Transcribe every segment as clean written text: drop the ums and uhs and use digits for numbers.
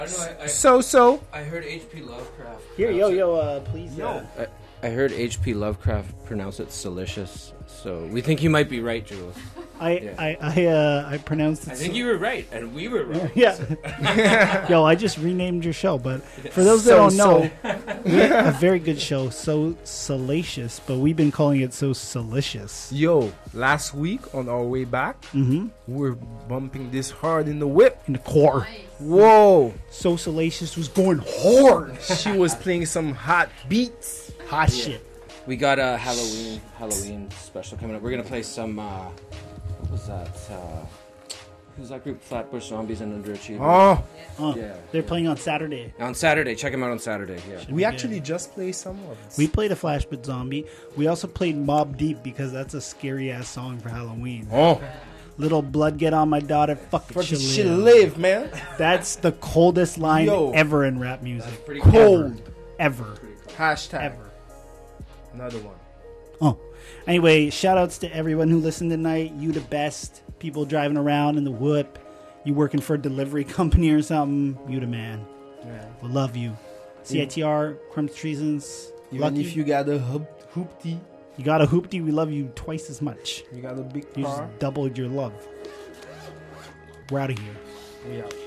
I don't know, I heard H.P. Lovecraft. Please. I heard H.P. Lovecraft pronounce it delicious, so we think you might be right, Jules. I pronounced it. I think you were right, and we were right. Yeah. Yo, I just renamed your show, but for those that don't know, we have a very good show, So Salacious, but we've been calling it So Salicious. Yo, last week on our way back, we're bumping this hard in the whip. In the core. Nice. Whoa. So Salacious was going hard. She was playing some hot beats. Hot shit. We got a Halloween special coming up. We're gonna play some. What was that? Who's that group? Flatbush Zombies and Underachievers. Yeah. They're playing on Saturday. On Saturday. Check them out on Saturday. Yeah. We actually just played some of it. We played a Flashback Zombie. We also played Mob Deep because that's a scary ass song for Halloween. Little blood get on my daughter. Fuck it, She live, man. That's the coldest line Yo. ever in rap music. Pretty Cold. Ever. Hashtag. Ever. Another one. Anyway, shout outs to everyone who listened tonight. You the best. People driving around in the whip. You working for a delivery company or something. You the man. Yeah. We love you. CITR, Crumbs Treasons. Even Lucky. if you got a hoopty, You got a hoopty, we love you twice as much. you got a big You car. just doubled your love. We're out of here. We out.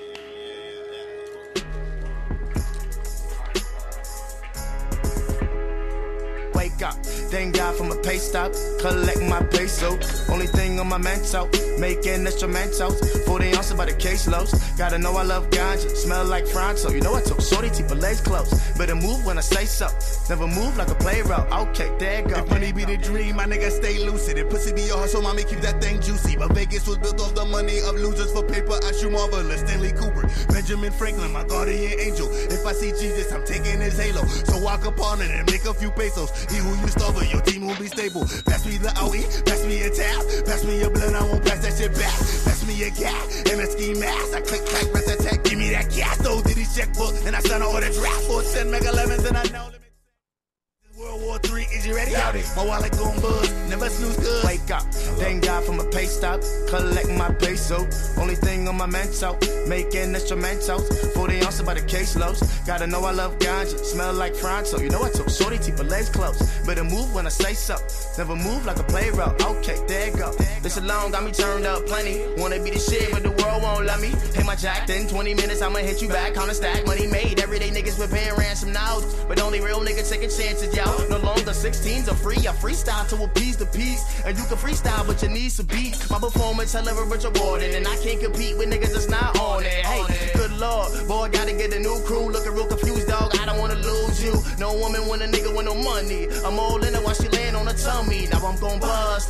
Wake up, thank God for my pay stop, collect my peso. Only thing on my mental, making instrumentals. 40 ounces by the case loads. Gotta know I love ganja, smell like Fronto. You know I took shorty, keep her legs close. Better move when I say so. Never move like a play route. Okay, there you go. If money be the dream, my nigga stay lucid. If pussy be your hustle, mommy keep that thing juicy. But Vegas was built off the money of losers for paper. I shoot marvelous. Stanley Cooper, Benjamin Franklin, my guardian angel. If I see Jesus, I'm taking his halo. So walk upon it and make a few pesos. He who you start with, your team will be stable. Pass me the OE, pass me a tab. Pass me a blunt, I won't pass that shit back. Pass me a gat and a ski mask. I click, clack, rest attack. Give me that gas, though, did he checkbook? And I sign an order draft for 10 Mega 11s and I know. World War III, is you ready? My wallet gon' buzz, never snooze good. Wake up, thank God for my pay stop, collect my peso. Only thing on my mental, making instrumentals. 40 ounces by the case loads. Gotta know I love ganja, smell like Fronto. You know I took shorty, keep her legs close. Better move when I say so. Never move like a play route. Okay, there you go. This alone got me turned up plenty. Wanna be the shit, but the world won't let me. Pay my jack, then 20 minutes I'ma hit you back. Counter stack, money made. Everyday niggas preparing ransom now. But only real niggas taking chances, y'all. No longer 16s are free. I freestyle to appease the peace. And you can freestyle, but you need some beat. My performance, however, rich rewarded. And I can't compete with niggas that's not on it. Hey, good lord, boy, gotta get a new crew. Looking real confused, dog. I don't wanna lose you. No woman want a nigga with no money. I'm all in it while she laying on her tummy. Now I'm gon' bust,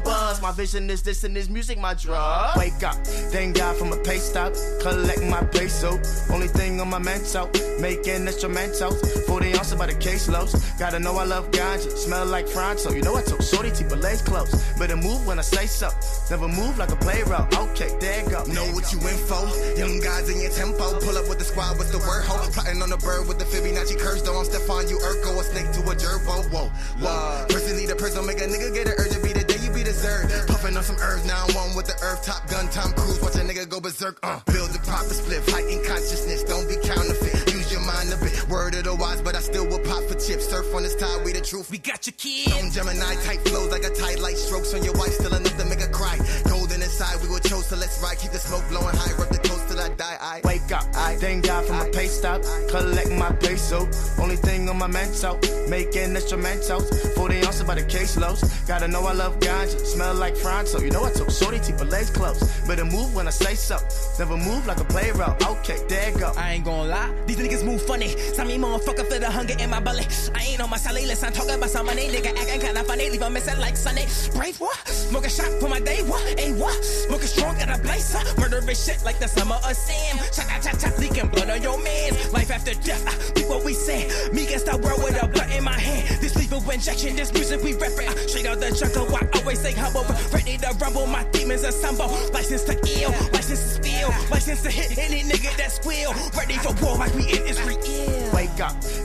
My vision is this and this music, my drug. Wake up, thank God for my pay stop, collect my peso. Only thing on my mental, making instrumentals. 40 ounces by the case loads. Gotta know I love ganja, smell like Fronto. You know I took shorty, keep her legs close. Better move when I say so. Never move like a play route. Okay, there you go. Know what you in for? Young guys in your tempo. Pull up with the squad with the word ho. Plotting on the bird with the Fibonacci curse. Though I'm Stefan, you Urko, a snake to a gerbo. Whoa. Person need a person, make a nigga get an urge to be the day you be deserved. Puffing on some herbs, now I'm one with the earth. Top gun, Tom Cruise, watch a nigga go berserk. Build the proper split, heighten consciousness. Don't be counterfeit. Use your mind a bit. Word of the wise, but I still will pop for chips. Surf on this tide, we the truth. We got your kids. Stone Gemini, tight flows like a tide. Light strokes on your wife, still enough to make her cry. Golden inside, we were chose, so let's ride. Keep the smoke blowing high, rub the coast till I die. I wake up, thank God for my pay stop, collect my peso. Only thing on my mental, making instrumentals. 40 ounces by the case loads. Gotta know I love ganja, smell like Fronto. You know I took shorty, keep her legs close. Better move when I say so. Never move like a play route. Okay, there you go. I ain't gon' lie, these niggas move funny. Some me motherfucker feel the hunger in my belly. I ain't on my salary list, I'm talking about some money. Nigga acting kinda funny, leave a messing like Sunday. Brave what? Smoke a shot for my day, what? Ain't what? Smoke a strong and a blaze, murderous shit like the summer of Sam. Cha-cha-cha-cha, leaking blood on your mans. Life after death, be what we say. Me against the world with a blunt in my hand. This lethal injection, this music we reppin'. Straight out the jungle, I always say humble. Ready to rumble, my demons assemble. License to ill, license to spill. License to hit any nigga that squeal. Ready for war like we in Israel. Wake up,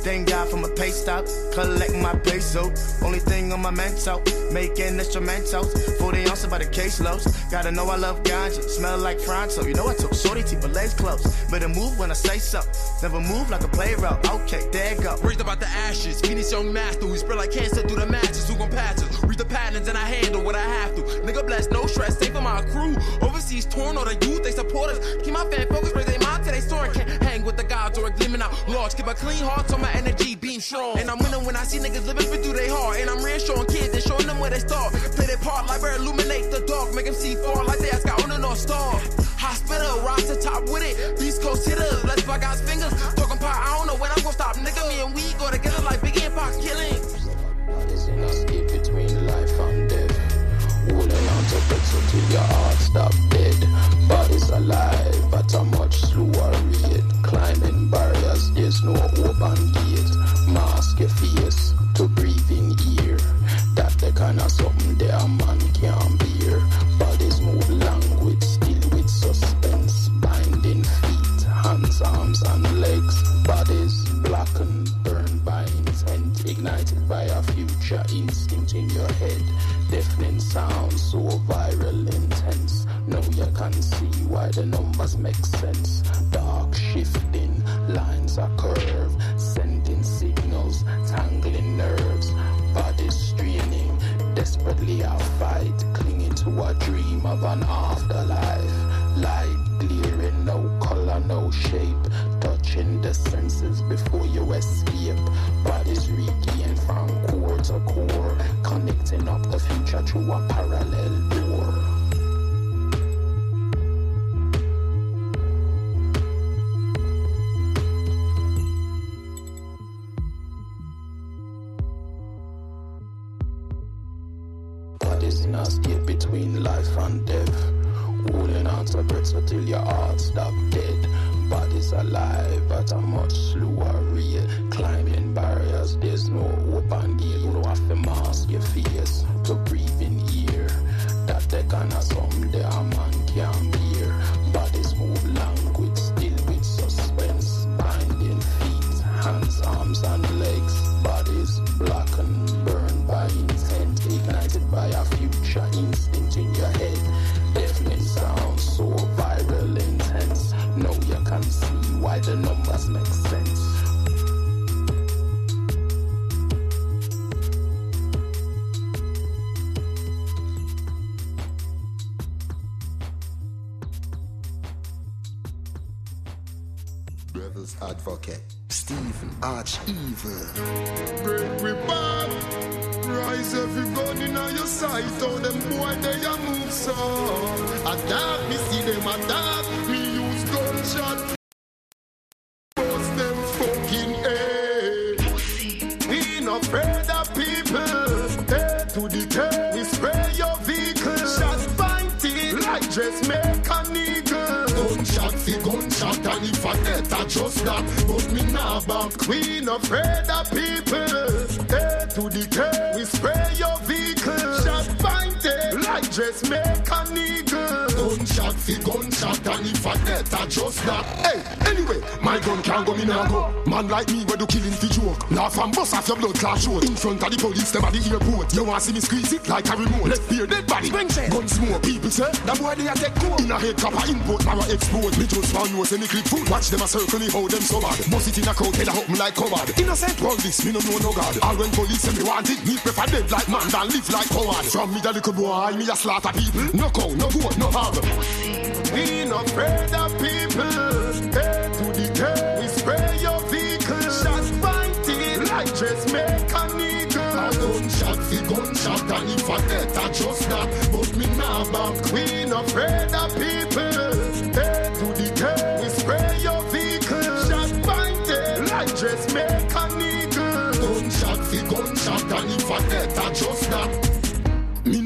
Thank God for my pay stop, collect my peso. Only thing on my mental, making instrumentals. 40 ounces by the caseloads. Gotta know I love ganja, smell like Fronto. You know I took shorty, keep her legs close. Better move when I say so. Never move like a play route. Okay, there you go. Raised about the ashes, Phoenix young master. We spread like cancer through the matches. Who gon' pass us? Read the patterns and I handle what I have to. Nigga blessed, no stress, safe for my crew. Overseas torn, all the youth, they support us. Keep my fan focused, raise their mind till they soaring. Can't hang with the gods or a gleaming out large. Keep a clean heart so my energy beam strong. And I'm winning when I see niggas living fit through their heart. And I'm reassuring kids and showing them where they start. Play their part like we're illuminate the dark. Make them see far like they ask out on the North Star. Hospital, rise to top with it. Beast Coast hitters, let's fuck God's fingers. Talking power, I don't know when I'm gonna stop. Nigga, me and we go together like Biggie and Pac killings. What is in a skip between life and death? Holding on to pencil till your heart stop dead. Bodies alive at a much slower rate. Climbing barriers, there's no open gate. Mask your face to breathe in ear. That the kind of something there a man can't bear. Bodies move language, still with suspense. Binding feet, hands, arms and legs. Bodies blackened, burned by intent. Ignited by a future instinct in your head. Deafening sound so viral intense. Now you can see why the numbers make sense. Dark shifting, lines are curved. Sending signals, tangling nerves. Bodies straining, desperately a fight. Clinging to a dream of an afterlife. Light glaring, no color, no shape. Touching the senses before you escape. Bodies regain from core to core. Connecting up the future through a parallel door. Bodies in a state between life and death. Holding on to breath until your heart stop dead. Bodies alive at a much slower rate. Climbing barriers, there's no open gate. You don't have to mask your face to breathe in ear. That the kind of something there a man can't bear. Bodies move language, still with suspense. Binding feet, hands, arms and legs. Bodies blackened, burned by intent. Ignited by a future instinct in your head. Deafening sound so viral intense. Now you can see why the numbers make sense. Devil's advocate, Stephen Arch-Evil. Break we back. Rise everybody in your sight. All them boy they a move so. Adapt, me see them adapt. Me use gunshot. Post them fucking A. We not afraid of people. A to the K. We spray your vehicle. Shots pointed like dressmaker nigga. Gunshot fi gunshot. And if I get I just that. But me nah back. We not afraid of people. A to the K. We spray your vehicle. Shot pointed like dressmaker nigga. Gunshot fi gunshot. And if I get I just that. Hey, anyway, my gun can't go, me nah go. Man like me where do killing fi joke. Laugh and bust off your blood clot short. In front of the police, them at the airport. You want see me squeeze it like a remote. Let's fear dead body. Gun smoke, people say. That boy they a take cool. In a head copper import, marrow explode. Me just found no semi clip food. Watch them a circle me, how them so bad. Bust it in a crowd, head a open like cupboard. Innocent all this, me no know no God. All when police say me want it, me prefer dead like man than live like coward. From me the little boy, me a slaughter people. No cow, no goat, no hog. We not afraid of people. A to the K, we spray your vehicle. Shots pointed like dressmaker nigga. A gunshot fi gunshot, and if I get I just that. But me nah back. We not afraid of people. A to the K, we spray your vehicle. Shots pointed like dressmaker nigga. Gunshot fi gunshot, and if I get I just that. Me no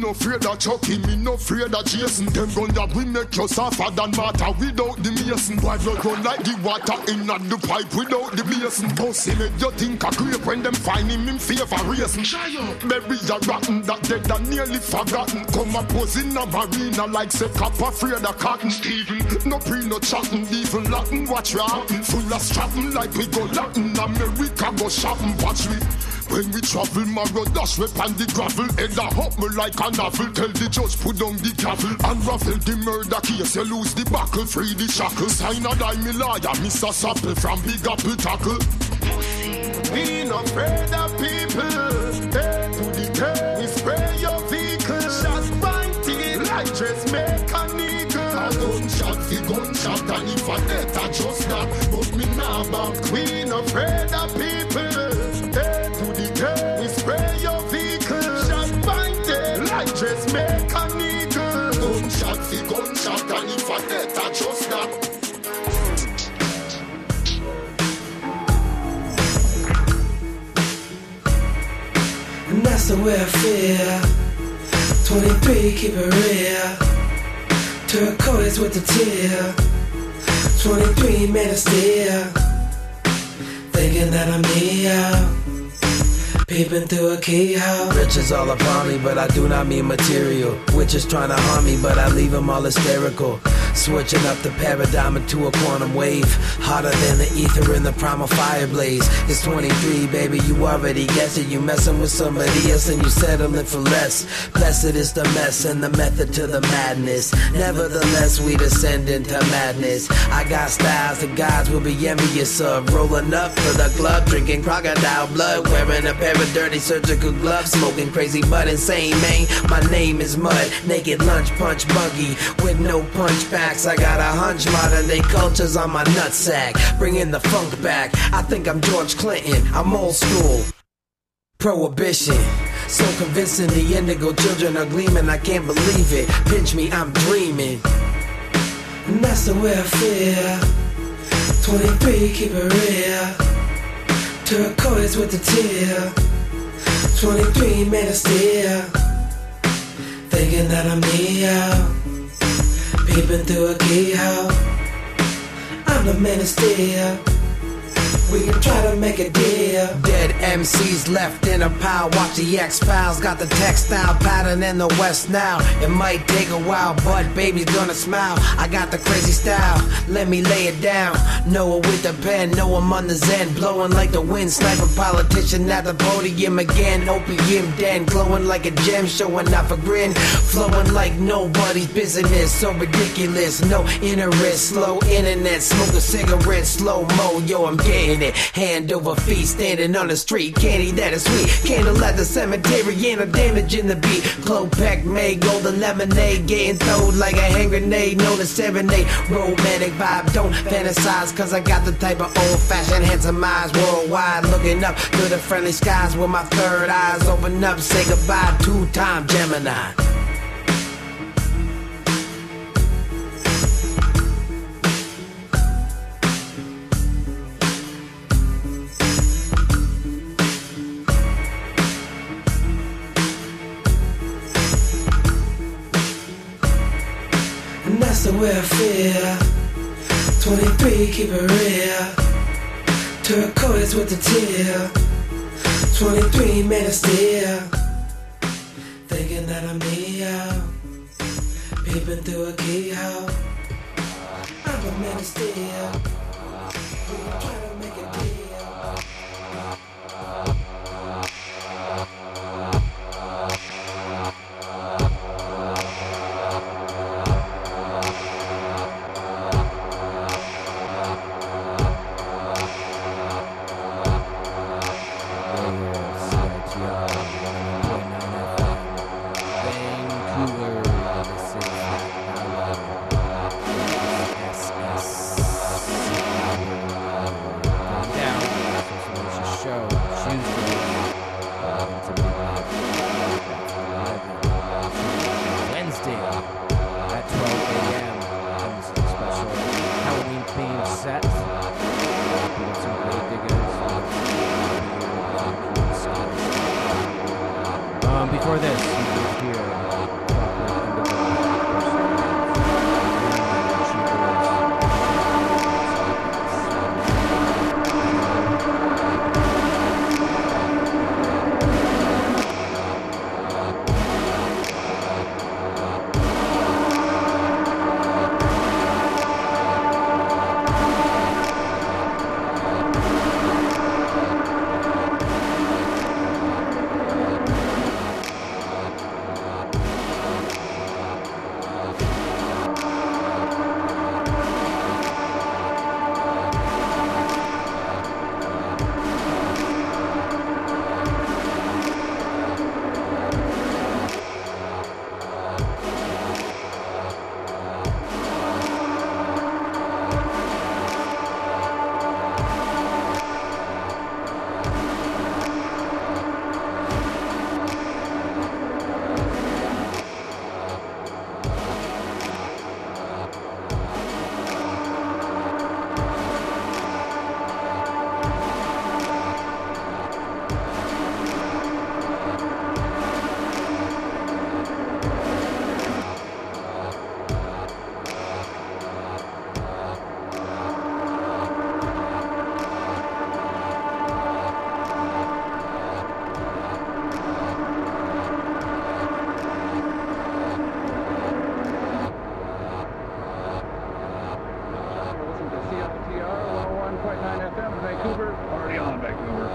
no afraid of Chucky, me no afraid of Jason. Them gun that we make you suffer than matter without the mason. Why blood run like the water in the pipe without the basin? Pussy make you think a grape when them find him in favor racing. Berry a rotten that dead and nearly forgotten. Come a pose in a marina like say cop afraid of cotton. Steven, no pre no chatting, even Latin watch we happen. Full of strapping like we go Latin. America go shopping, watch me. When we travel, my road dash whip and the gravel. Head a hop me like a novel. Tell the judge put down the gavel. Unravel the murder case, you lose the buckle. Free the shackle. Sign a die me lawyer, Mr. Sapple from Big Apple Tackle. We not afraid of people. Head to the curb, we spray your vehicle. Shots pointed like dress mechanical. A gunshot, the gunshot, and if a death I just that. But me nah back. We not afraid of people. We spray your vehicle. Shot pointed like dress mechanical. Gunshot for gunshot, and if a death I just that. And that's the way I feel. 23, keep it real. Turquoise with the tear. 23, man of steel. Thinking that I'm here. Peeping through a keyhole. Riches all upon me, but I do not mean material. Witches trying to harm me, but I leave them all hysterical. Switching up the paradigm into a quantum wave. Hotter than the ether in the primal fire blaze. It's 23, baby, you already guessed it. You messing with somebody else and you settling for less. Blessed is the mess and the method to the madness. Nevertheless, we descend into madness. I got styles the gods will be envious of. Rolling up for the club, drinking crocodile blood. Wearing a pair of dirty surgical gloves. Smoking crazy but insane, man. My name is Mud. Naked lunch punch buggy with no punch back. I got a hunch, modern day culture's on my nutsack. Bringing the funk back. I think I'm George Clinton. I'm old school. Prohibition. So convincing the indigo children are gleaming. I can't believe it. Pinch me, I'm dreaming. And that's the way I feel. 23, keep it real. Turquoise with the tear. 23, man of steel. Thinking that I'm here. Peeping through a keyhole. I'm the man of steel. We can try to make a deal. Dead MCs left in a pile. Watch the X-Files. Got the textile pattern in the West now. It might take a while, but baby's gonna smile. I got the crazy style. Let me lay it down. Noah with the pen. Know I'm on the zen. Blowing like the wind. Sniper politician at the podium again. Opium den. Glowing like a gem. Showing off a grin. Flowing like nobody's business. So ridiculous. No interest. Slow internet. Smoke a cigarette. Slow-mo. Yo, I'm getting it. Hand over feet, standing on the street. Candy that is sweet. Candle at the cemetery, ain't no damage in the beat. Klopek made golden lemonade, getting thrown like a hand grenade. Know the serenade, romantic vibe. Don't fantasize, cause I got the type of old-fashioned handsome eyes worldwide. Looking up to the friendly skies with my third eyes open up. Say goodbye, two-time Gemini. That's the way I feel. 23, keep it real. Turquoise with the tear. 23, man of steel. Thinking that I'm here. Peeping through a keyhole. I'm a man of steel. We can try to make a deal. Before this, you could hear Vancouver. Party on, Vancouver.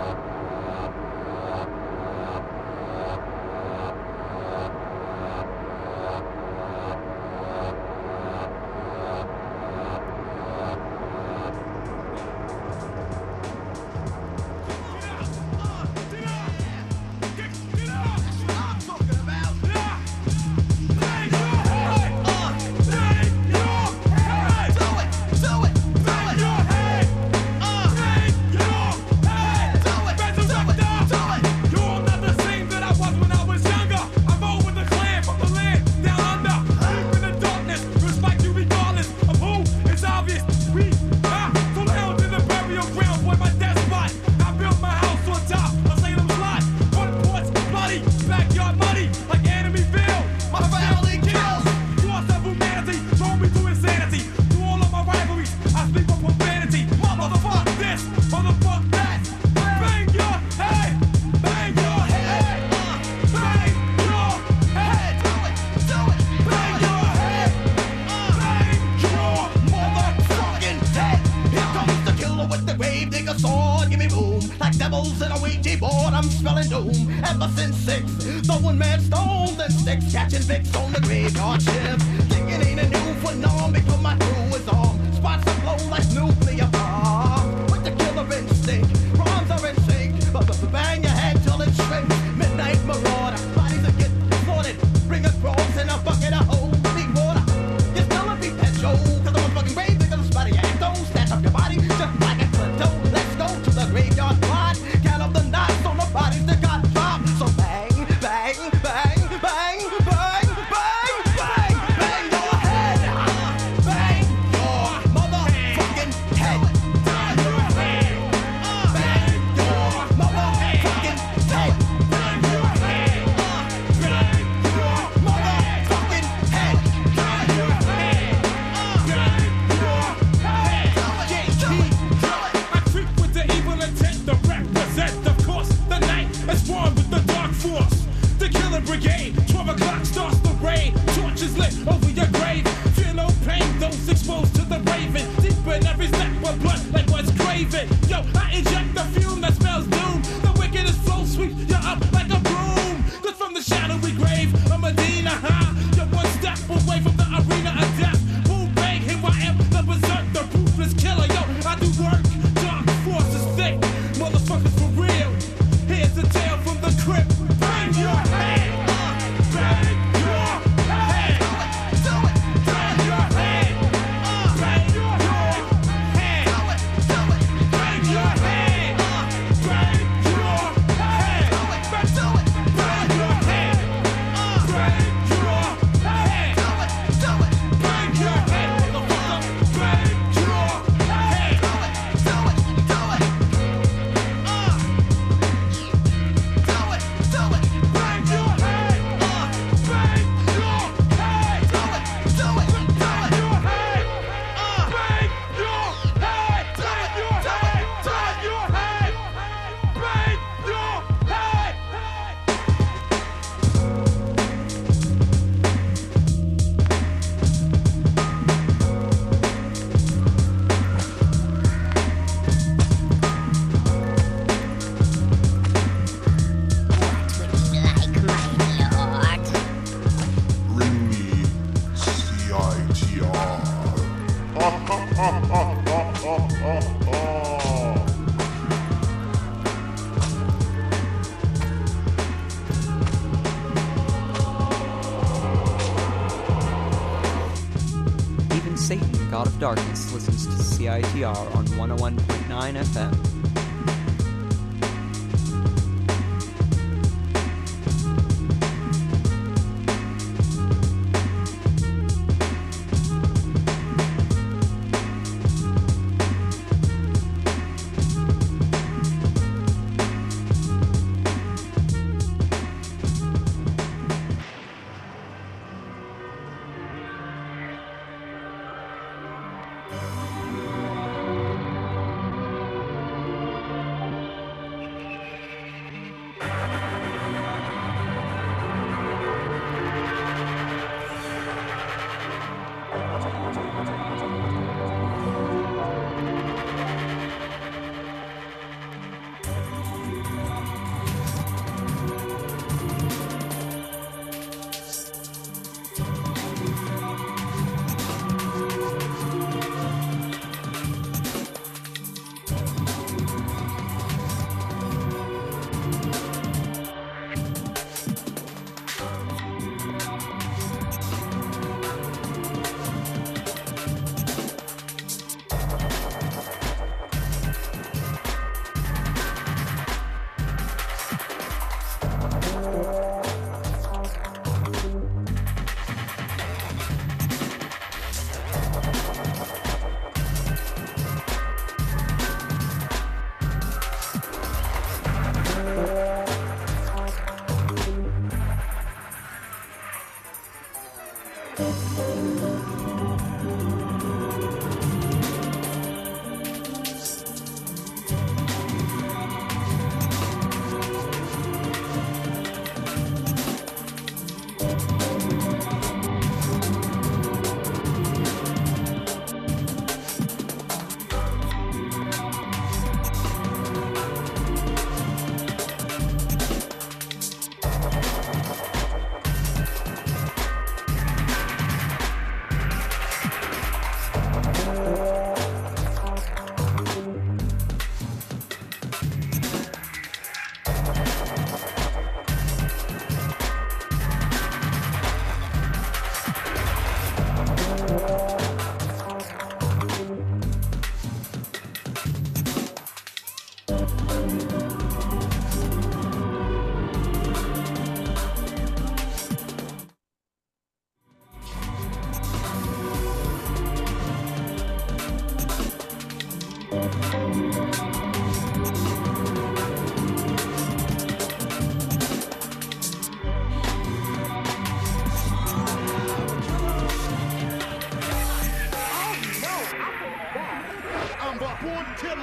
Satan, God of Darkness, listens to CITR on 101.9 FM.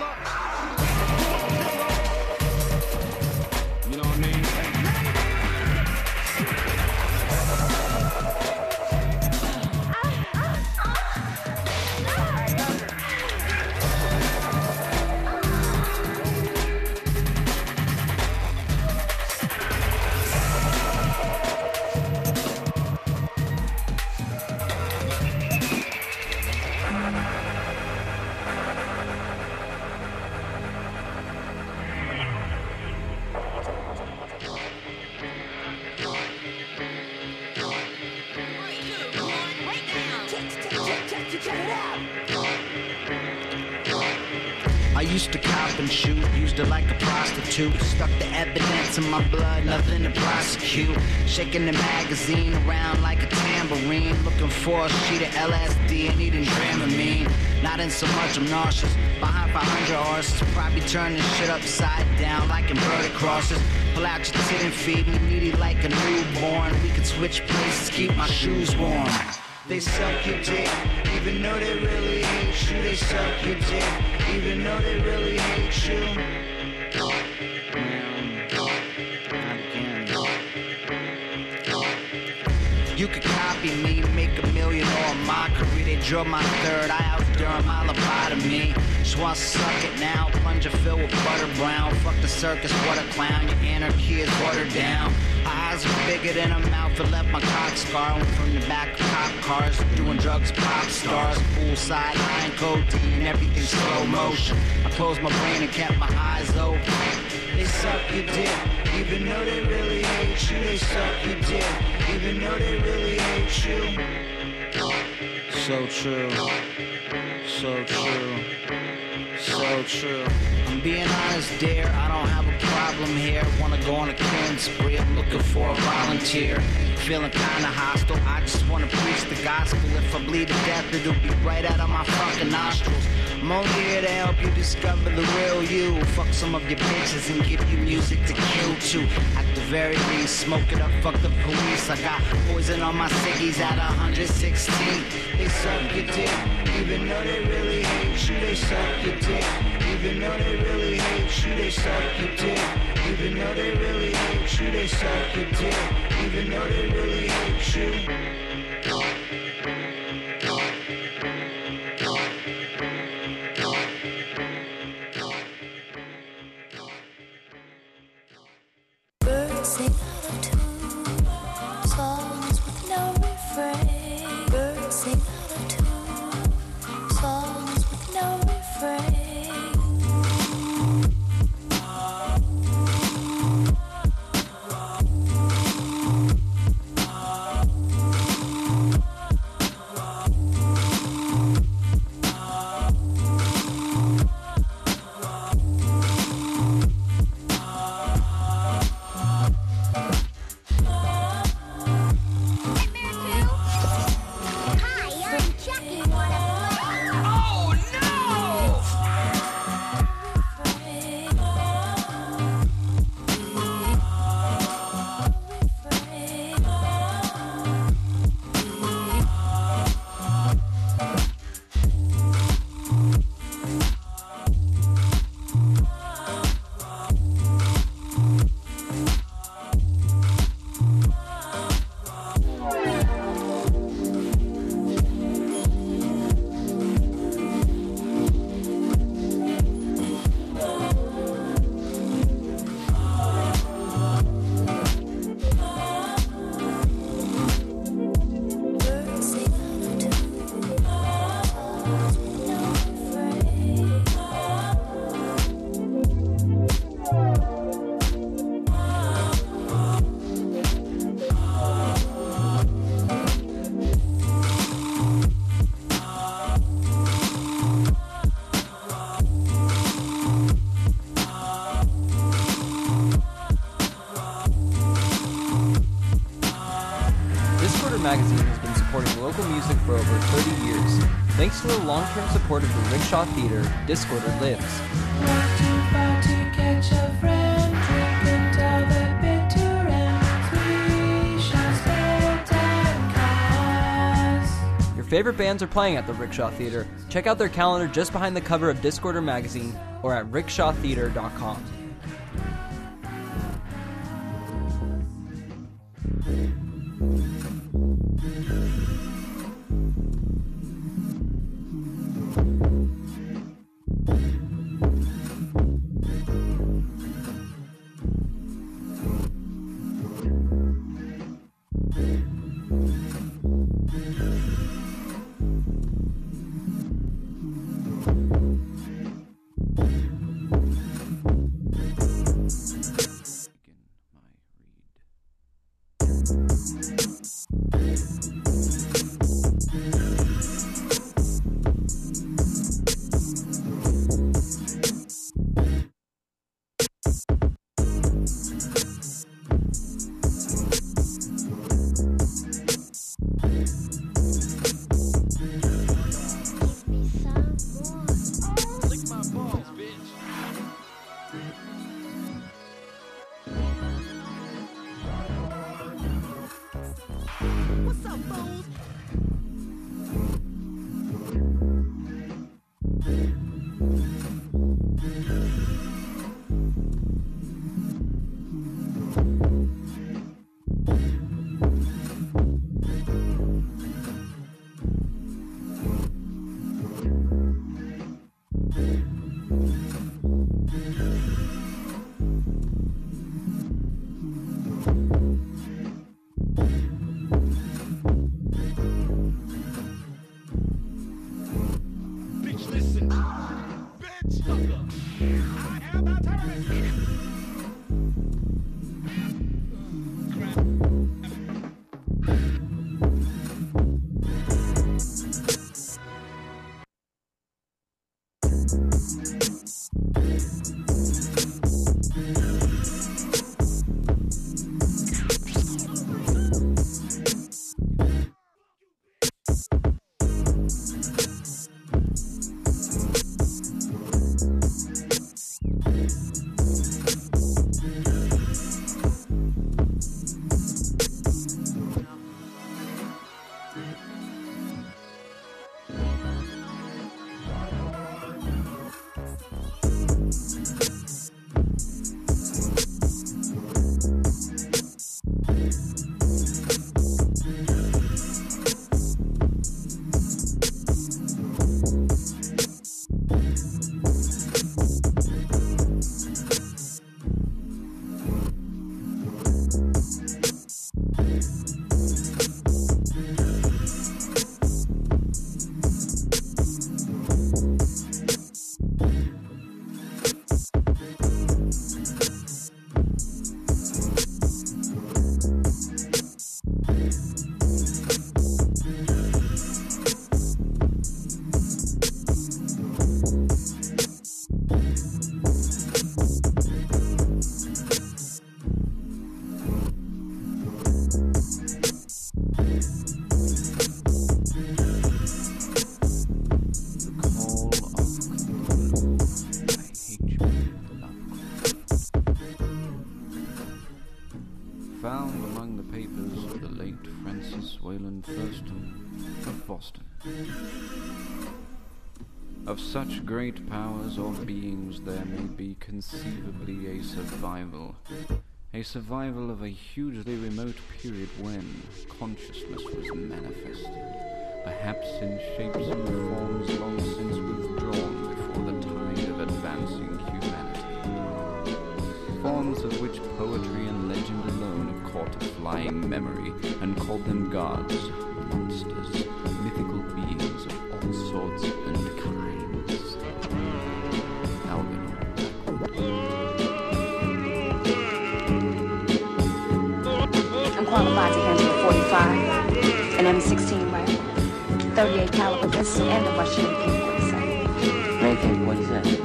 You know what I mean? I used to cop and shoot, used her like a prostitute. Stuck the evidence in my blood, nothing to prosecute. Shaking the magazine around like a tambourine. Looking for a sheet of LSD and eating Dramamine. Not in so much, I'm nauseous. Behind 500 horses, probably turn this shit upside down like inverted crosses. Pull out your tit and feed me needy like a newborn. We could switch places, keep my shoes warm. They suck your dick, even though they really hate you. They suck your dick, even though they really hate you. You could copy me, make $1 million or a mockery. They drill my third eye out during my lobotomy. So I suck it now, plunger filled with butter brown. Fuck the circus, what a clown, your anarchy is watered down. Eyes are bigger than a mouth and left my cock scar. From the back of cop cars, doing drugs, pop stars. Poolside, line codeine, everything slow motion. I closed my brain and kept my eyes open. They suck your dick, even though they really hate you. They suck your dick, even though they really hate you. So true, so true, so true. I'm being honest, dear, I don't have a problem here. Wanna go on a killing spree, I'm looking for a volunteer. Feeling kinda hostile, I just wanna preach the gospel. If I bleed to death, it'll be right out of my fucking nostrils. I'm only here to help you discover the real you. Fuck some of your bitches and give you music to kill too. At the very least, smoke it up, fuck the police. I got poison on my ciggies at 116. They suck your dick, even though they really hate you. They suck your dick, even though they really hate you. They suck your dick, even though they really hate you. They suck your dick, even though they really hate you. Magazine has been supporting local music for over 30 years. Thanks to the long-term support of the Rickshaw Theater, Discorder lives. Your favorite bands are playing at the Rickshaw Theater, check out their calendar just behind the cover of Discorder magazine or at rickshawtheater.com. Of such great powers or beings there may be conceivably a survival of a hugely remote period when consciousness was manifested, perhaps in shapes and forms long since withdrawn before the tide of advancing humanity, forms of which poetry and legend alone have caught a flying memory and called them gods, monsters, mythical beings of all sorts and kinds. I'm qualified to handle a 45, an M16 rifle, 38 caliber pistol, and a Russian AK-47. AK-47?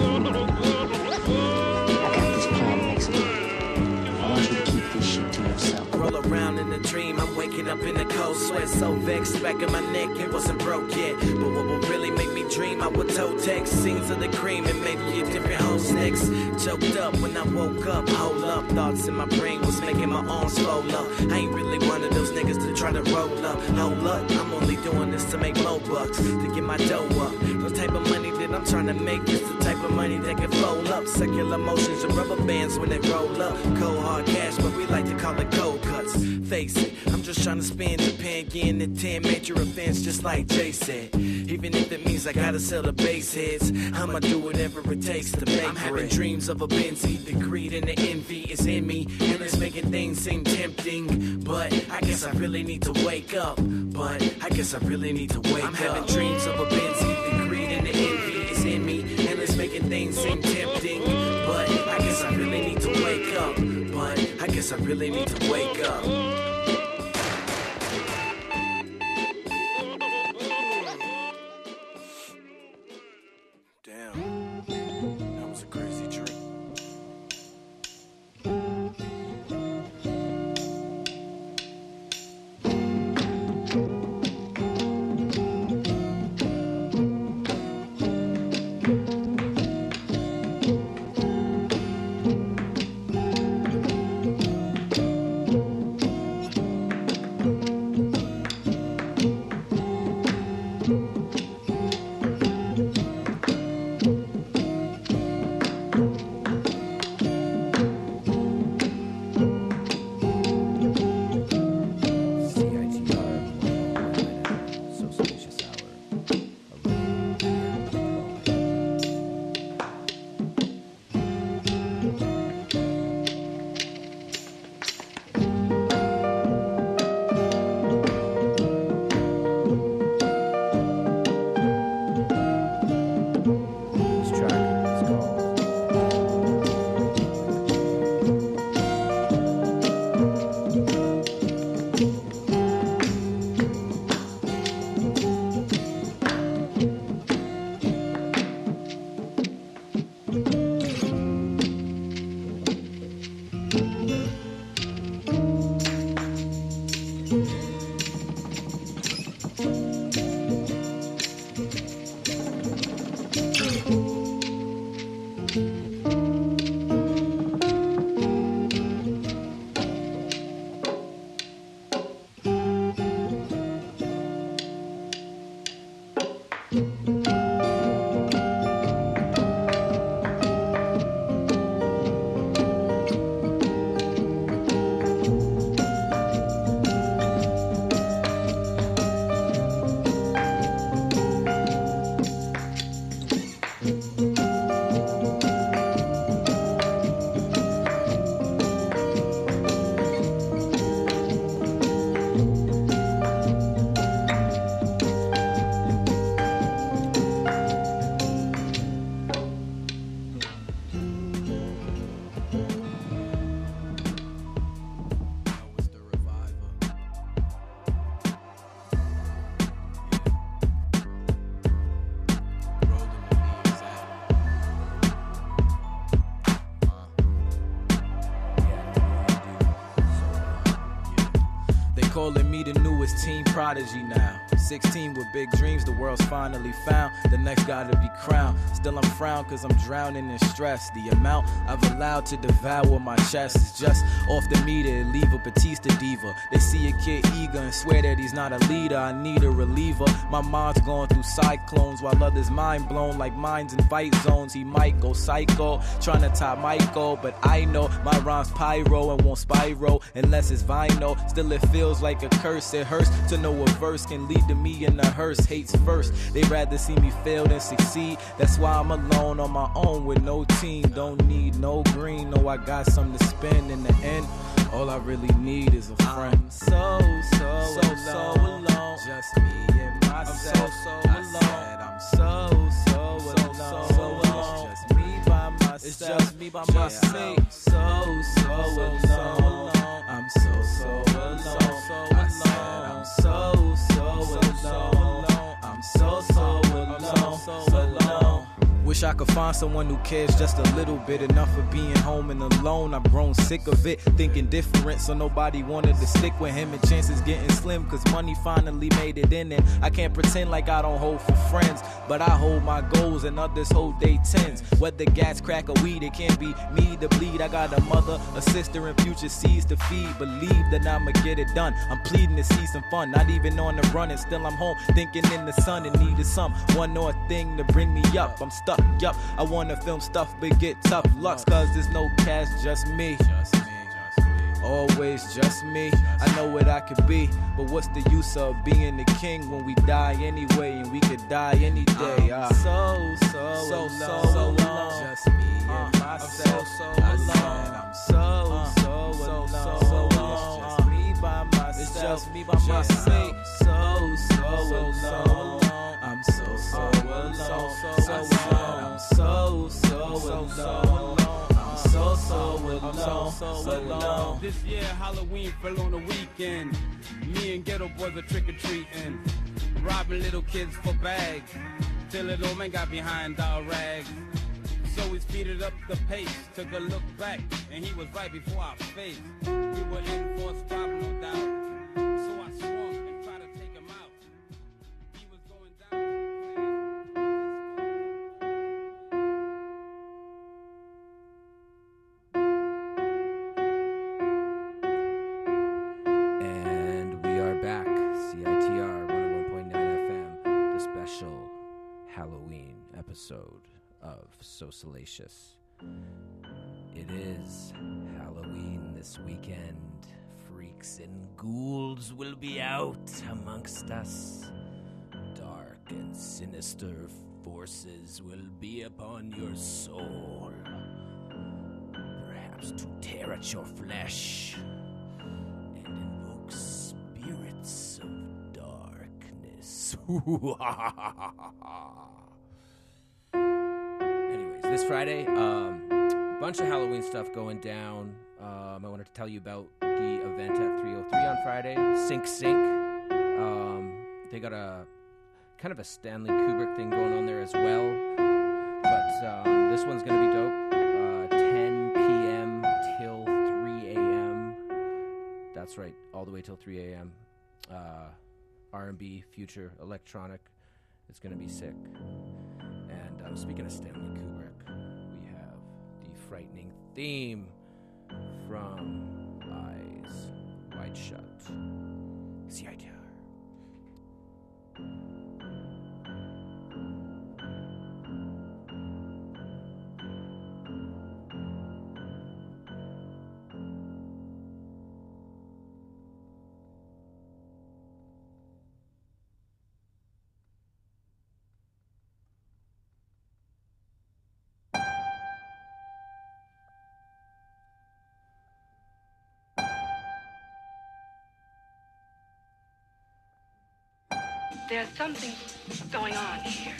I got this plan to make some money. I want you to keep this shit to yourself. Roll around in a dream, I'm waking up in the cold sweat, so vexed, back in my neck, it wasn't broke yet. But what will really make me dream I would toe text scenes of the cream and maybe a different host next. Choked up when I woke up, hold up. Thoughts in my brain was making my arms swole up. I ain't really one of those niggas to try to roll up. Hold up, I'm only doing this to make more bucks, to get my dough up. The type of money that I'm trying to make is the type of money that can flow up. Secular motions and rubber bands when they roll up. Cold hard cash, but we like to call it cold cuts. Face it, I'm just trying to spend Japan, getting the 10 major events just like Jay said. Even if it means I gotta sell the base heads, I'ma do whatever it takes to make I'm having dreams of a Benzie, the greed and the envy is in me, and it's making things seem tempting. But I guess I really need to wake up. But I guess I really need to wake up. I'm having dreams of a Benzie, the greed and the envy is in me, and it's making things seem tempting. But I guess I really need to wake up. But I guess I really need to wake up. Calling me the newest teen prodigy now. 16 with big dreams, the world's finally found. The next gotta be crowned. Still I'm frowned cause I'm drowning in stress. The amount I've allowed to devour my chest is just off the meter. Leave a Batista diva. They see a kid eager and swear that he's not a leader. I need a reliever. My mind's going through cyclones while others mind blown like mines in fight zones. He might go psycho, trying to top Michael, but I know my rhyme's pyro and won't spiral unless it's vinyl. Still it feels like a curse. It hurts to know a verse can lead to me in a hearse. Hates first, they rather see me fail than succeed. That's why I'm alone on my own with no team. Don't need no green, no I got something to spend. In the end, all I really need is a friend. I'm so alone. Just me and myself. I'm so alone. Just me by myself. It's just me by myself. I'm so alone. I'm so alone. I said I'm so alone. I'm so alone. Wish Wish I could find someone who cares just a little bit, enough for being home and alone. I've grown sick of it, thinking different, so nobody wanted to stick with him. And chances getting slim, cause money finally made it in. And I can't pretend like I don't hold for friends, but I hold my goals and others hold they tens. Whether gas, crack, or weed, it can't be me to bleed. I got a mother, a sister, and future seeds to feed. Believe that I'ma get it done. I'm pleading to see some fun, not even on the run, and still I'm home thinking in the sun and needed some one more thing to bring me up. I'm stuck, yup. I wanna film stuff but get tough lucks, cause there's no cash, just me. Always just me. I know what I could be, but what's the use of being the king when we die anyway, and we could die any day? So alone. Just me and myself. I'm so alone. It's just me by myself. It's just me by myself. So alone. I'm so alone. I'm so alone. This year Halloween fell on the weekend. Me and ghetto boys are trick-or-treating, robbing little kids for bags, till little old man got behind our rags. So we speeded up the pace, took a look back, and he was right before our face. We were in for a spot, no doubt. So I swung and tried to take him out. He was going down. And we are back. CITR 101.9 FM, the special Halloween episode of So Salacious. It is Halloween this weekend. Freaks and ghouls will be out amongst us. Dark and sinister forces will be upon your soul, perhaps to tear at your flesh and invoke spirits of darkness. Anyways, this Friday, a bunch of Halloween stuff going down. I wanted to tell you about the event at 303 on Friday, Sync. They got a kind of a Stanley Kubrick thing going on there as well. But this one's going to be dope. 10 p.m. till 3 a.m. That's right, all the way till 3 a.m. R&B, future, electronic. It's going to be sick. And speaking of Stanley Kubrick, we have the frightening theme from Eyes Wide Shut. CITR. There's something going on here.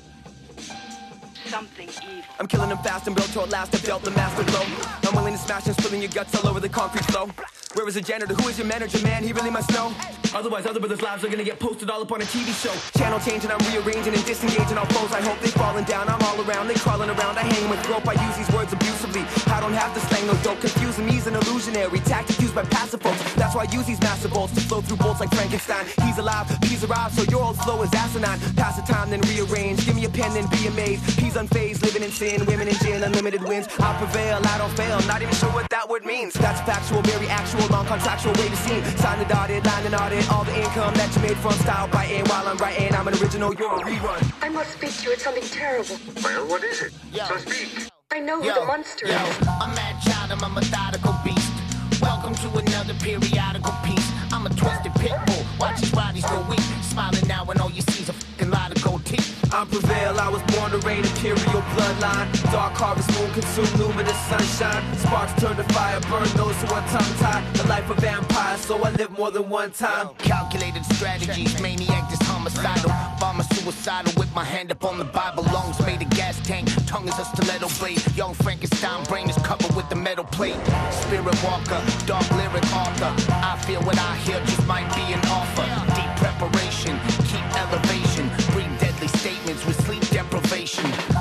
Something evil. I'm killing them fast and built to last. I've dealt the master blow. I'm willing to smash and spilling your guts all over the concrete flow. Where is the janitor? Who is your manager, man? He really must know. Otherwise, other brothers' lives are gonna get posted all up on a TV show. Channel changing, I'm rearranging and disengaging all foes. I hope they falling down. I'm all around, they crawling around. I hang with rope. I use these words abusively. I don't have to slang no dope. Confusing me's an illusionary tactic used by passive folks. That's why I use these massive bolts to flow through bolts like Frankenstein. He's alive, he's arrived, so your old flow is asinine. Pass the time, then rearrange. Give me a pen, then be amazed. He's unfazed, living in sin. Women in gin, unlimited wins. I prevail, I don't fail. Not even sure what that word means. That's factual, very actual, non-contractual way to see. Sign the dotted line and audit all the income that you made from style biting. While I'm writing, I'm an original, you're a rerun. I must speak to you. It's something terrible. Well, what is it? So speak. I know who the monster is. I'm a mad child, I'm a methodical beast. Welcome to another periodical piece. I'm a twisted pit bull, watch these bodies go weak. Smiling now when all you see is a fucking lot of gold teeth. I prevail, I was born to reign, imperial bloodline. Dark harvest moon consume luminous sunshine. Sparks turn to fire, burn those who are tongue-tied. The life of vampires, so I live more than one time. Calculated strategies, maniac just homicidal. Bomber suicidal with my hand up on the Bible. Lungs made of gas tank, tongue is a stiletto blade. Young Frankenstein brain is covered with the metal plate. Spirit walker, dark lyric author. I feel what I hear just might be an offer. Deep preparation, keep elevation. Bring deadly statements with sleep deprivation.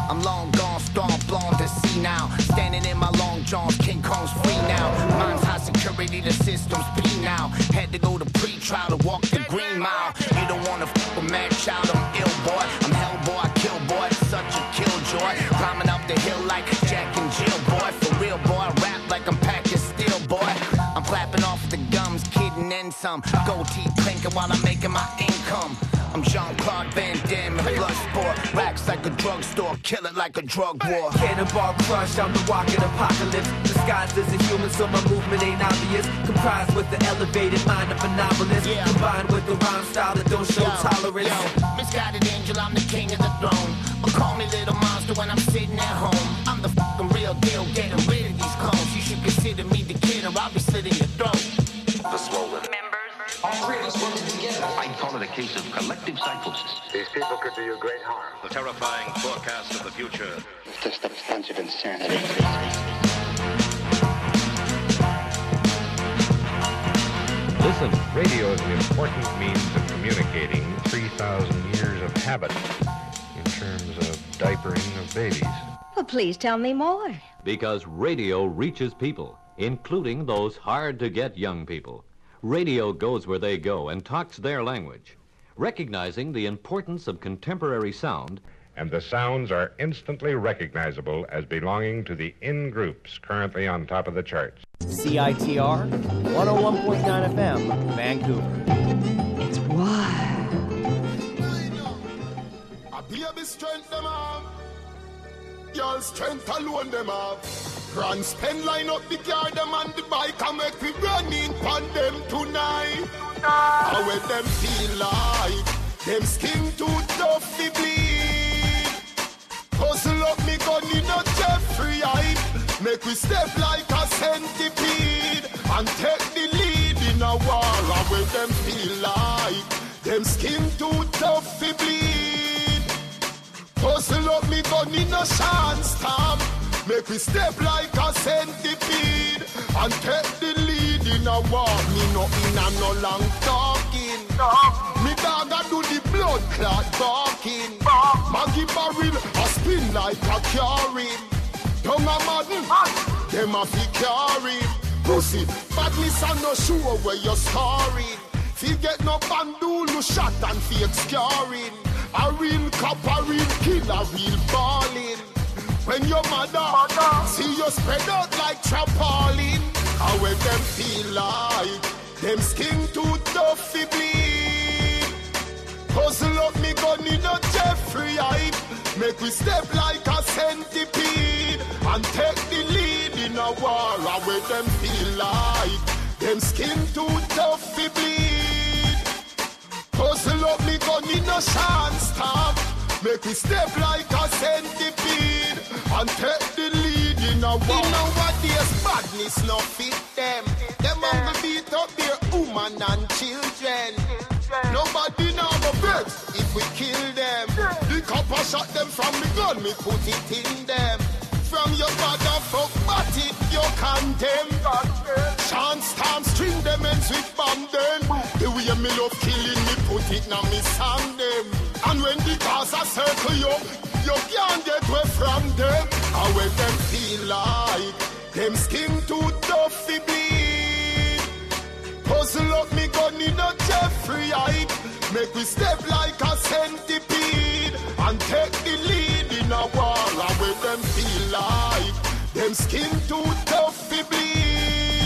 I'm long gone, strong, blonde to see now. Standing in my long johns, King Kong's free now. Mine's high security, the system's P now. Had to go to pre-trial to walk the green mile. You don't wanna f with mad child, I'm ill boy. I'm hell boy, I kill boy, such a killjoy. Climbing up the hill like Jack and Jill boy. For real boy, I rap like I'm packing steel boy. I'm clapping off the gums, kidding and some. Goatee clinking while I'm making my income. I'm Jean-Claude Van Damme in blood sport. Racks like a drugstore, kill it like a drug war. Cannonball crush, I'm the walking apocalypse. Disguised as a human, so my movement ain't obvious. Comprised with the elevated mind of a novelist. Combined with the rhyme style that don't show tolerance. Misguided angel, I'm the king of the throne. But call me little monster when I'm sitting at home. I'm the fucking real deal, getting rid of these clones. You should consider me the kid or I'll be slitting your throat. The swollen. All three of us working together. I'd call it a case of collective psychosis. These people could do you great harm. The terrifying forecast of the future. Just substantive insanity. Listen, radio is an important means of communicating 3,000 years of habit in terms of diapering of babies. Well, please tell me more. Because radio reaches people, including those hard-to-get young people. Radio goes where they go and talks their language, recognizing the importance of contemporary sound. And the sounds are instantly recognizable as belonging to the in-groups currently on top of the charts. CITR 101.9 FM, Vancouver. It's wild. A baby strength them up. Y'all strength alone them up. Grand spend line up the car them and the bike and make we run in pon them tonight. How will them feel like? Them skin too tough to bleed. Hustle up me gun in a Jeffrey hype. Make we step like a centipede and take the lead in a war. How will them feel like? Them skin too tough to bleed. Hustle up me gun in a chance stamp. Make we step like a centipede and take the lead in a war. Me no in a no long talking. Me dog a do the blood clot barking. Maggie barrel a spin like a carrying. Tongue a madden, them a fi carrying. Pussy, badness a no sure where you're scarring. Fi get no bandulu shot and fake scarring. A real cop, a real killer, real balling. When your mother see you spread out like trampoline, how will them feel like? Them skin too tough to bleed. Hustle up me gun in a Jeffrey hype. Make we step like a centipede and take the lead in a war. How will them feel like? Them skin too tough to bleed. Hustle up me gun in a chance stamp. Make we step like a centipede and take the lead in a war. In nowadays badness no fit them. Them will beat up their woman and children. Nobody now go vex if we kill them. The copper shot them from the gun, me put it in them. From your father fuck body, you condemn. Chance time string them and sweet bomb them. The way me love killing me put it now me song them. And when the cars are circle you can't get away from them. How will them feel like? Them skin too tough to bleed. Hustle up me gun in a Jeffrey hype. Make we step like a centipede and take the lead in a war. How will them feel like? Them skin too tough to bleed.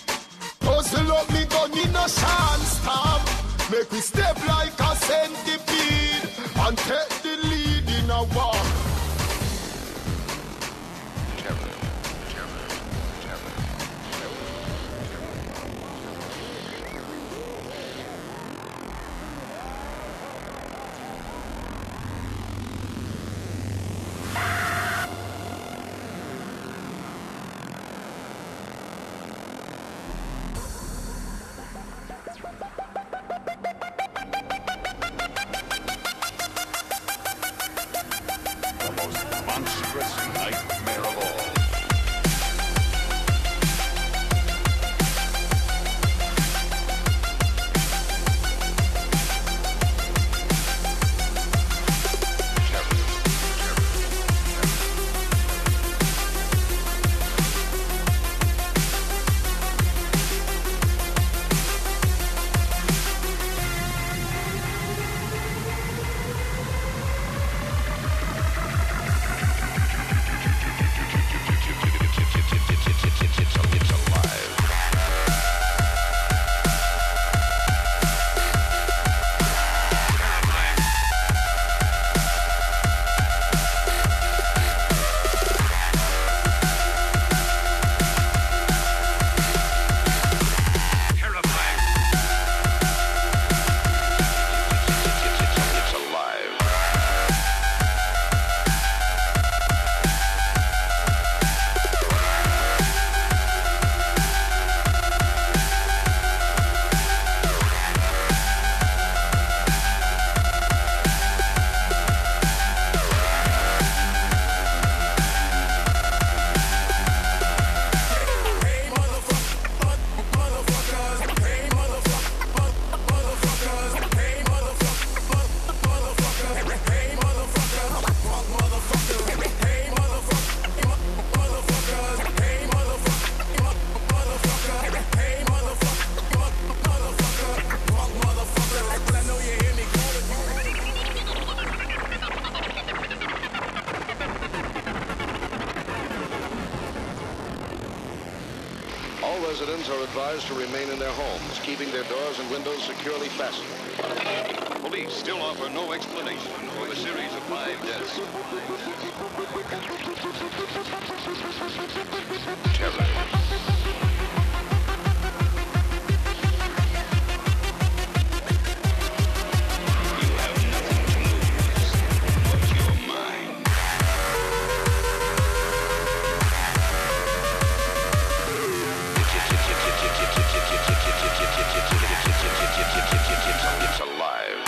Hustle up me gun in a chance stamp. Make we step like a centipede and take the lead in a war. All residents are advised to remain in their homes, keeping their doors and windows securely fastened. Police still offer no explanation for the series of 5 deaths. Terror. It's alive.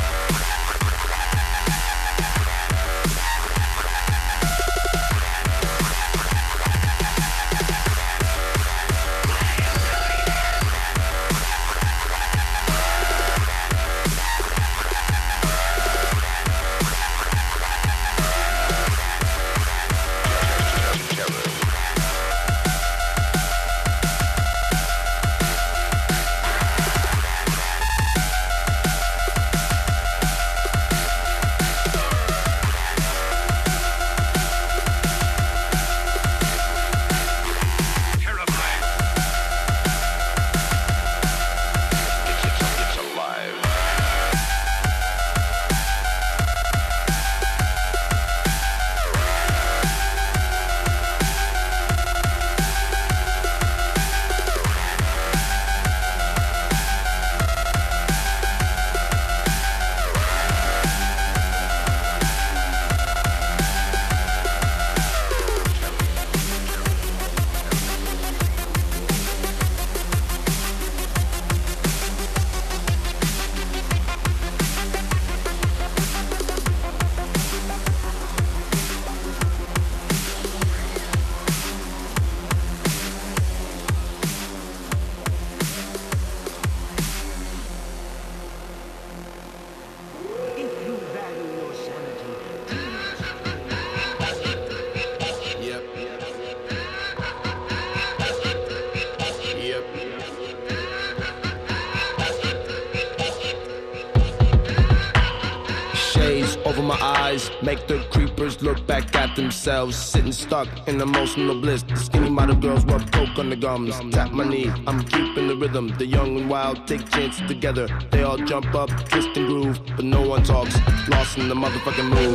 Over my eyes, make the creepers look back at themselves. Sitting stuck in emotional bliss. The skinny model girls rub coke on the gums. Tap my knee, I'm keeping the rhythm. The young and wild take chances together. They all jump up, twist and groove, but no one talks. Lost in the motherfucking mood.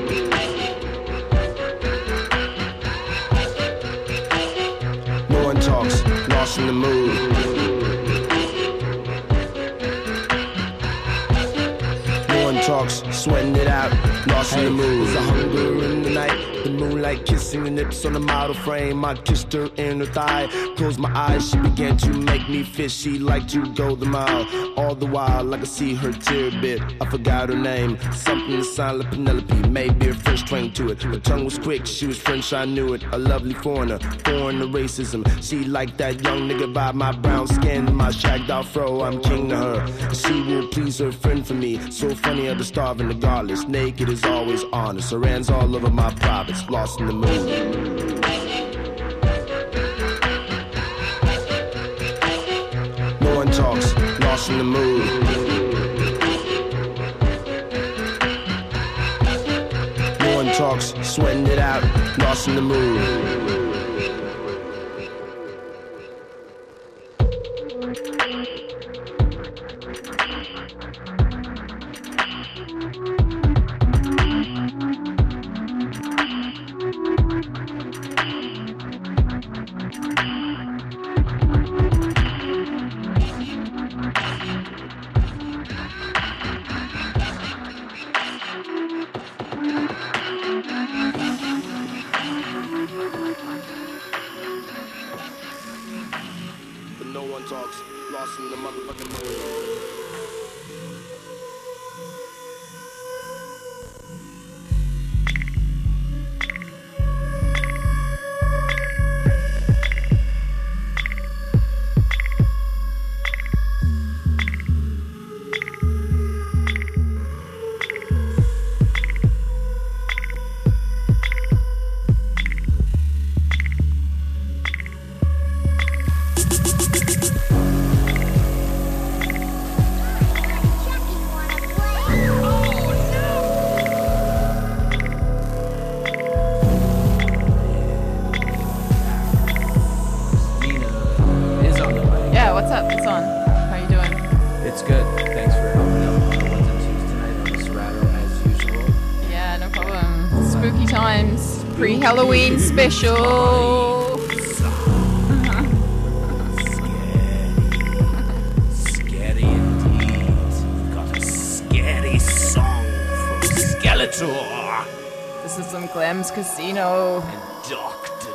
No one talks, lost in the mood. Talks, sweating it out, lost in the mood. There's a hunger in the night, the moonlight kissing the lips on the model frame. I kissed her in her thigh, closed my eyes, she began to make me fishy, like to go the mile. All the while, I could see her tear bit. I forgot her name, something that sounded like Penelope, maybe a French twang to it. Her tongue was quick, she was French, I knew it. A lovely foreigner, foreign to racism. She liked that young nigga vibe, my brown skin, my shagged out fro. I'm king to her. She will please her friend for me. So funny, I'm starving regardless. Naked is always honest. Her hands all over my privates, lost in the mood. No one talks, lost in the mood. No one talks, sweating it out, lost in the mood. Pre-Halloween special. Scary indeed. We've got a scary song from Skeletor. This is some Clem's Casino. And Dr.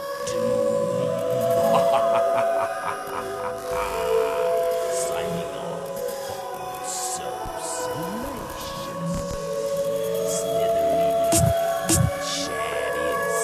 Signing off. So salacious. Slithery. Shadiest.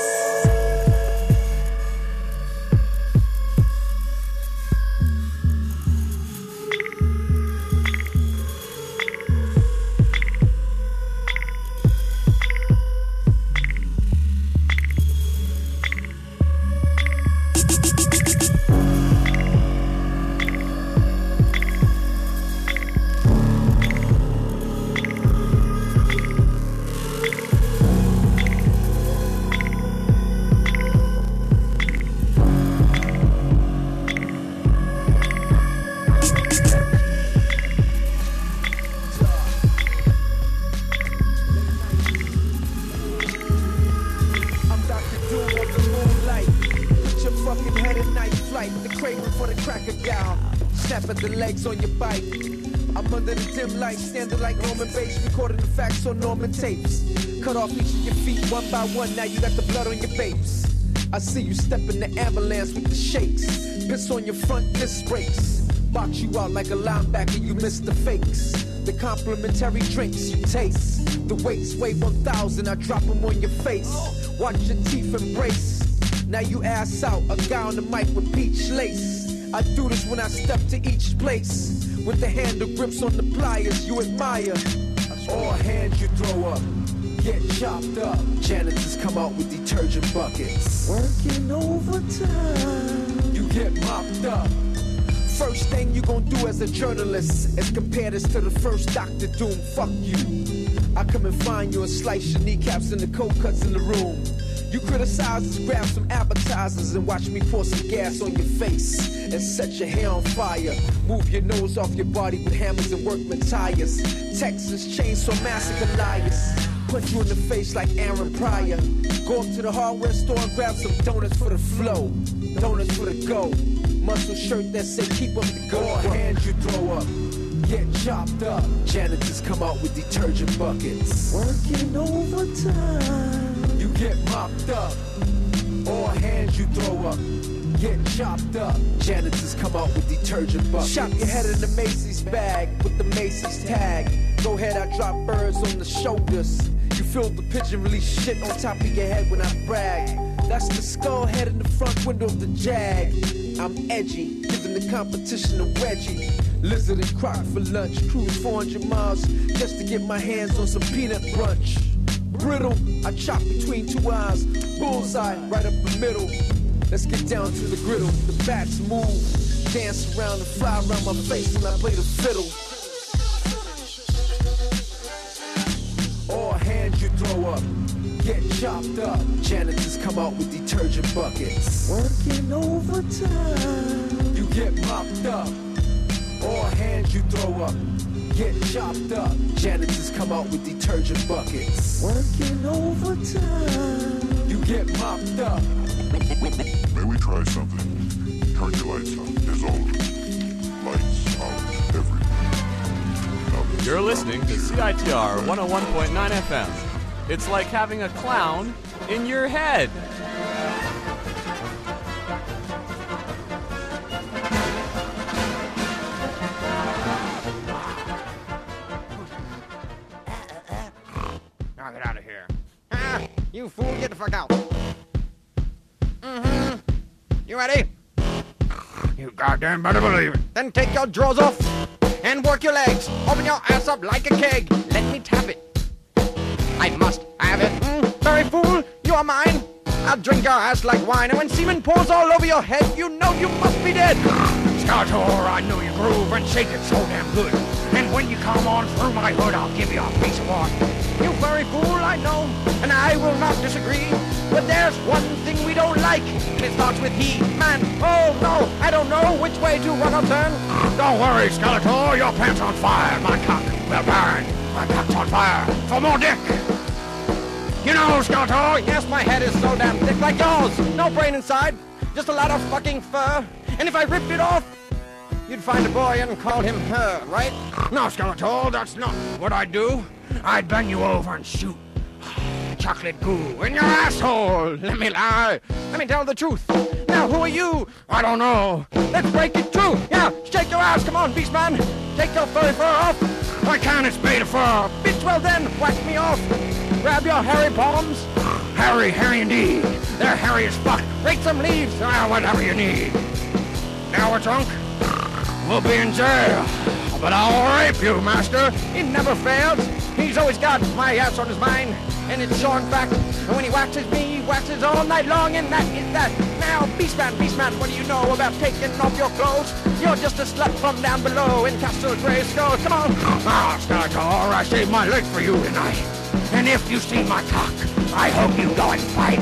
I'm Dr. Doom of the moonlight. Put your fucking head in night flight. The craven for the cracker gal. Snap at the legs on your bike. I'm under the dim light, standing like Norman Bates, recording the facts on Norman tapes. Cut off each of your feet one by one, now you got the blood on your babes. I see you step in the ambulance with the shakes. Piss on your front disc brakes. Box you out like a linebacker, you miss the fakes. The complimentary drinks you taste. The weights weigh 1,000, I drop them on your face. Watch your teeth embrace. Now you ass out, a guy on the mic with peach lace. I do this when I step to each place. With the handle grips on the pliers you admire. All hands you throw up, get chopped up. Janitors come out with detergent buckets. Working overtime, you get mopped up. First thing you gon' do as a journalist is compare this to the first Dr. Doom. Fuck you. I come and find you and slice your kneecaps and the cold cuts in the room. You criticize us, grab some appetizers and watch me pour some gas on your face and set your hair on fire. Move your nose off your body with hammers and workman tires. Texas Chainsaw Massacre liars. Punch you in the face like Aaron Pryor. Go up to the hardware store and grab some donuts for the flow. Donuts for the go. Muscle shirt that say keep up the go. All hands you throw up, get chopped up. Janitors come out with detergent buckets. Working overtime, you get mopped up. All hands you throw up, get chopped up. Janitors come out with detergent buckets. Chop your head in the Macy's bag with the Macy's tag. Go ahead, I drop birds on the shoulders. You feel the pigeon release shit on top of your head when I brag. That's the skull head in the front window of the Jag. I'm edgy, giving the competition a wedgie. Lizard and croc for lunch, cruise 400 miles just to get my hands on some peanut brunch. Brittle, I chop between two eyes, bullseye right up the middle. Let's get down to the griddle. The bats move, dance around and fly around my face when I play the fiddle. All hands you throw up, get chopped up. Janitors come out with detergent buckets. Working overtime, you get mopped up. All hands you throw up, get chopped up. Janitors come out with detergent buckets. Working overtime, you get mopped up. May we try something? Turn your lights on. There's always lights out everywhere. You're listening to CITR 101.9 FM. It's like having a clown in your head. Now get out of here. Ah, you fool, get the fuck out. You ready? You goddamn better believe it. Then take your drawers off and work your legs. Open your ass up like a keg. Let me tap it. I must have it. Sorry, fool, you are mine. I'll drink your ass like wine, and when semen pours all over your head, you know you must be dead. Skeletor, I know you groove and shake it so damn good. And when you come on through my hood, I'll give you a piece of what. You furry fool, I know, and I will not disagree. But there's one thing we don't like, and it starts with he. Man, oh no, I don't know which way to run or turn. Don't worry, Skeletor, your pants on fire. My cock will burn. My cock's on fire. For more dick. You know, Skeletor, yes, my head is so damn thick like yours. No brain inside, just a lot of fucking fur. And if I ripped it off, you'd find a boy and call him her, right? No, Skeletor, that's not what I'd do. I'd bend you over and shoot chocolate goo in your asshole. Let me lie. Let me tell the truth. Now, who are you? I don't know. Let's break it through. Yeah, shake your ass. Come on, Beastman. Take your furry fur off. I can't, it's made of fur. Bitch, well then, whack me off. Grab your hairy palms. Hairy indeed. They're hairy as fuck. Rake some leaves. Whatever you need. Now we're drunk. We'll be in jail. But I'll rape you, master. He never fails. He's always got my ass on his mind. And it's showing back. And when he waxes me, he waxes all night long. And that is that. Now, Beastman, what do you know about taking off your clothes? You're just a slut from down below in Castle Grayskull. Come on. Skeletor, I saved my leg for you tonight. And if you see my cock, I hope you go and fight.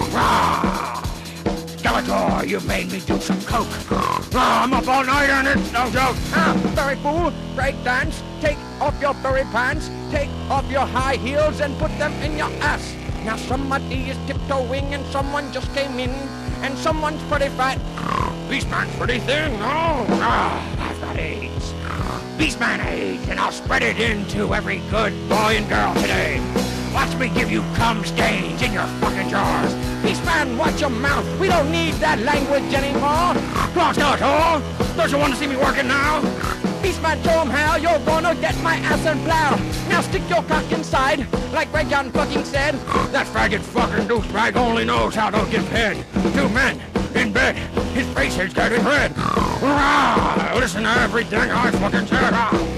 Skeletor, you made me do some coke. I'm up all night and it's no joke. Furry fool, break dance. Take off your furry pants. Take off your high heels and put them in your ass. Now somebody is tiptoeing and someone just came in. And someone's pretty fat. Beastman's pretty thin. Oh, I've got AIDS. Beastman AIDS, and I'll spread it into every good boy and girl today. Watch me give you cum stains in your fucking drawers. Beastman, watch your mouth. We don't need that language anymore. Come on, Skeletor. Don't you want to see me working now? Beastman, show him how you're gonna get my ass and plow. Now stick your cock inside, like Ray John fucking said. That faggot fucking douchebag only knows how to give head. 2 men in bed, his face is getting red. Listen to everything I fucking said.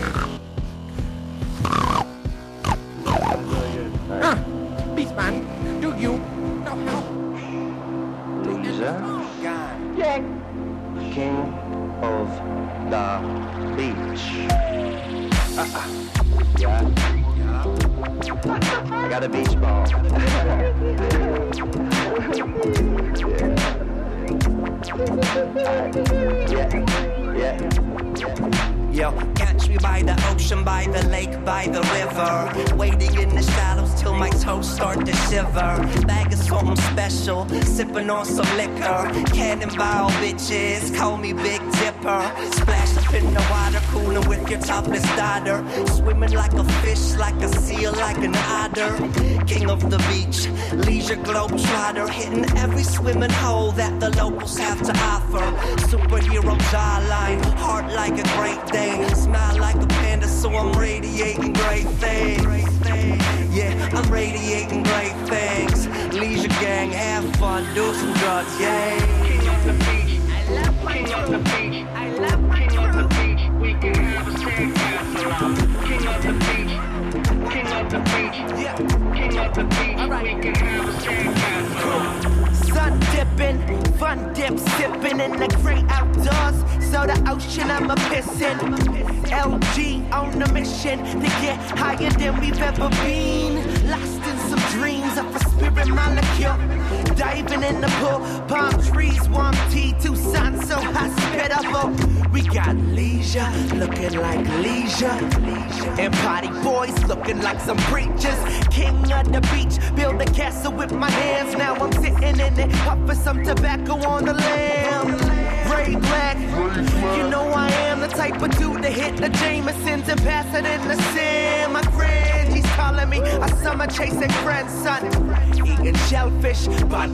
Beastman, do you know how? Leisure, king of the beach. Yeah. I got a beach ball. Yo, catch me by the ocean, by the lake, by the river. Waiting in the shadows till my toes start to shiver. Bag of something special, sipping on some liquor. Cannonball bitches, call me Big Dipper. Splash up in the water, cooling with your topless daughter. Swimming like a fish, like a seal, like an otter. King of the beach, leisure globetrotter. Hitting every swimming hole that the locals have to offer. Superhero jawline, heart like a Great Dane. Smile like a panda, so I'm radiating great things. Yeah, I'm radiating great things. Leisure gang, have fun, do some drugs, yay. King of the beach, I love my King of the beach, I love my King of the beach. We can have a sandcastle on. King of the beach, King of the beach, yeah. King of the beach, we can have a sandcastle on. Sun dipping, fun dip sipping in the great outdoors. So the ocean I'm a pissin'. LG on a mission to get higher than we've ever been. Lost in some dreams of a spirit molecule. Diving in the pool, palm trees, warm tea, Tucson so hospitable. We got leisure, looking like leisure. And party boys looking like some preachers. King of the beach, build a castle with my hands. Now I'm sitting in it, puffing some tobacco on the lamb. Ray Black, you know I am the type of dude to hit the Jamesons and pass it in the Sam. My friend, he's calling me a summer chasing grandson. Eating shellfish, butt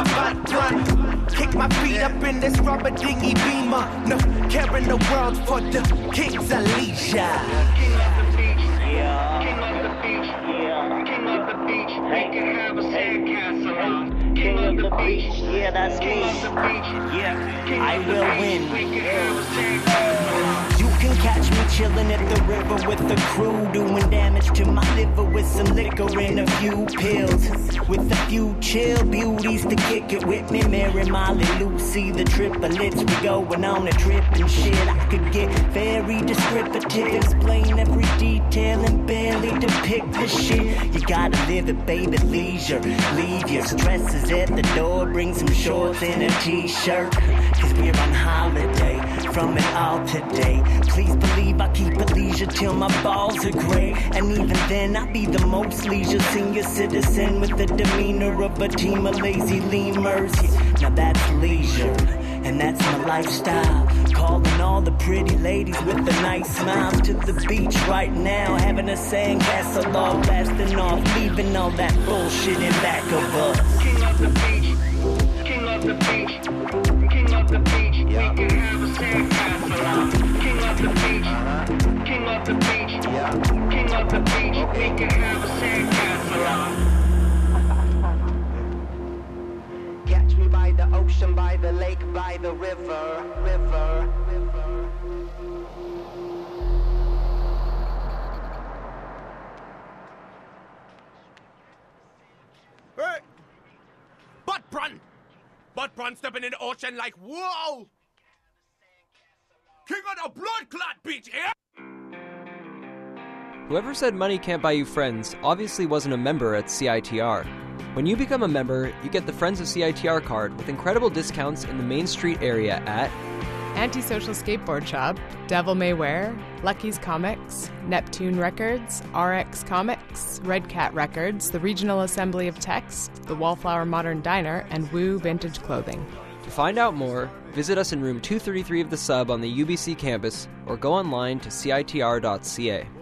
run. Kick my feet up in this rubber dinghy beamer. No care in the world for the kings of leisure. King of the beach, yeah. King of the beach, yeah. King of the beach, we can have a sandcastle on. King of the beach, yeah, that's me. Yeah, I will win. You can catch me chillin' at the river with the crew, doing damage to my liver with some liquor and a few pills. With a few chill beauties to kick it with me, Mary, Molly, Lucy, the triplets. We going on a trip and shit. I could get very descriptive, explain every detail and barely depict the shit. You gotta live it, baby, leisure. Leave your stresses at the door, bring some shorts and a t-shirt. Cause we're on holiday, from it all today. Please believe I keep it leisure till my balls are gray. And even then, I be the most leisure senior citizen with the demeanor of a team of lazy lemurs. Yeah, now that's leisure, and that's my lifestyle. Calling all the pretty ladies with the nice smiles to the beach right now, having a sandcastle all blasting off, leaving all that bullshit in back of us. King of the beach, king of the beach, king of the beach. We can have a sandcastle. King of the beach, king of the beach, king of the beach. We can have a sandcastle. Catch me by the ocean, by the lake, by the river, river. Hey! Butt Brun stepping in the ocean like, whoa! King of the blood clot beach, yeah? Whoever said money can't buy you friends obviously wasn't a member at CITR. When you become a member, you get the Friends of CITR card with incredible discounts in the Main Street area at Antisocial Skateboard Shop, Devil May Wear, Lucky's Comics, Neptune Records, RX Comics, Red Cat Records, the Regional Assembly of Text, the Wallflower Modern Diner, and Woo Vintage Clothing. To find out more, visit us in room 233 of the Sub on the UBC campus or go online to citr.ca.